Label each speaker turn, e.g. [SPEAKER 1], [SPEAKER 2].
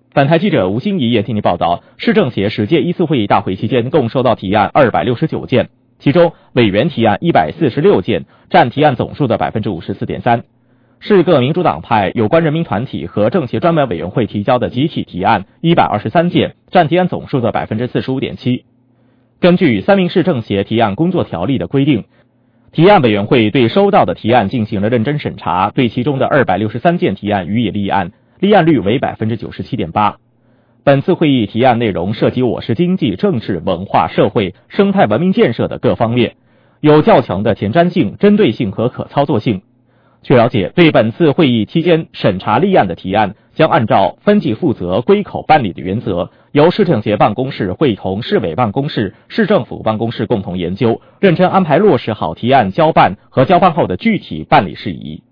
[SPEAKER 1] 本台记者吴欣怡也替你报道，市政协10届1次会议大会期间共收到提案269件，其中委员提案146件，占提案总数的 54.3%。市各民主党派、有关人民团体和政协专门委员会提交的集体提案123件，占提案总数的 45.7%。根据三明市政协提案工作条例的规定，提案委员会对收到的提案进行了认真审查，对其中的263件提案予以立案，立案率为 97.8%。本次会议提案内容涉及我市经济、政治、文化、社会、生态文明建设的各方面，有较强的前瞻性、针对性和可操作性。据了解，对本次会议期间审查立案的提案，将按照分级负责、归口办理的原则，由市政协办公室会同市委办公室、市政府办公室共同研究，认真安排落实好提案交办和交办后的具体办理事宜。